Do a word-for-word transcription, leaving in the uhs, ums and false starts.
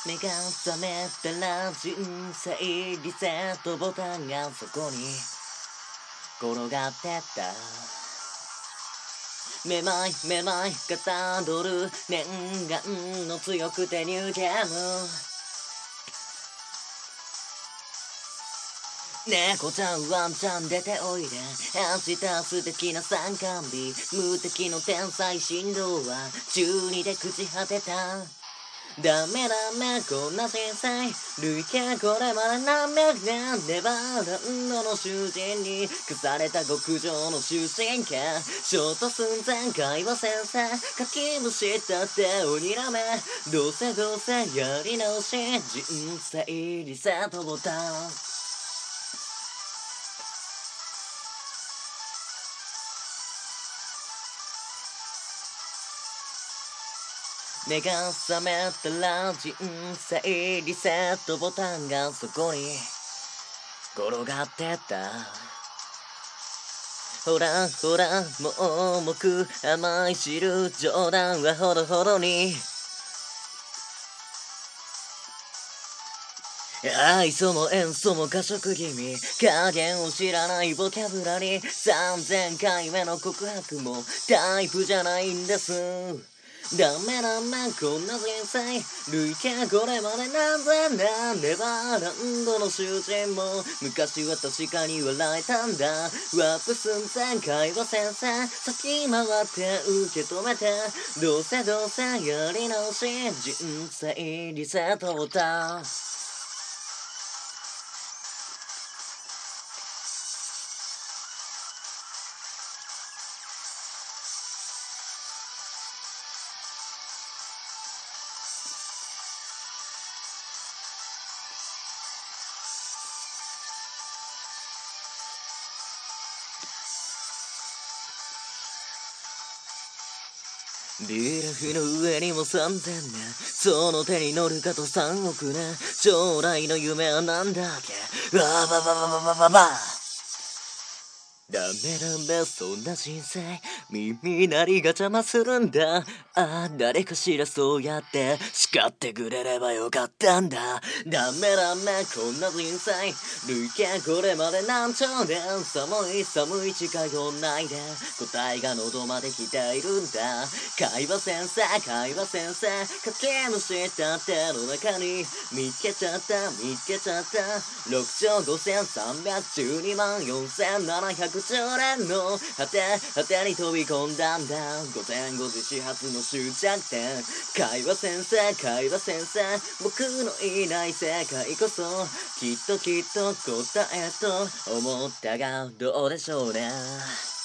目が覚めたら人生リセットボタンがそこに転がってっためまいめまいがたどる念願の強くてニューゲーム猫ちゃんワンちゃん出ておいで明日素敵な参観日無敵の天才振動は中二で朽ち果てたダメダメこんな小さい累計これまで何百年ネバーランドの囚人に消された極上の終身刑ショート寸前会話先生書き虫だって鬼ラメどうせどうせやり直し人生リセットボタン目が覚めたら人生リセットボタンがそこに転がってったほらほらもう僕甘い汁冗談はほどほどに愛想も塩素も過食気味加減を知らないボキャブラリーさんぜんかいめの告白もタイプじゃないんですダメダメこんな人生累計これまで何千年ネバーランドの囚人も昔は確かに笑えたんだワープ寸前会話先生先回って受け止めてどうせどうせやり直し人生リセットボタンビルフの上にもさんぜんねんその手に乗るかとさんおく年将来の夢はなんだっけわばばばばばばばダメダメそんな人生耳鳴りが邪魔するんだああ誰かしらそうやって叱ってくれればよかったんだダメダメこんな人生累計これまで何兆年寒い寒い近寄んないで答えが喉まで来ているんだ会話先生会話先生かけむした手の中に見つけちゃった見つけちゃったろくちょうごせんさんびゃくじゅうにまんよんせんななひゃくじゅうねんの果て果てに飛び込んだんだ午前ごじ始発の終着点会話先生会話先生僕のいない世界こそきっときっと答えと思ったがどうでしょうね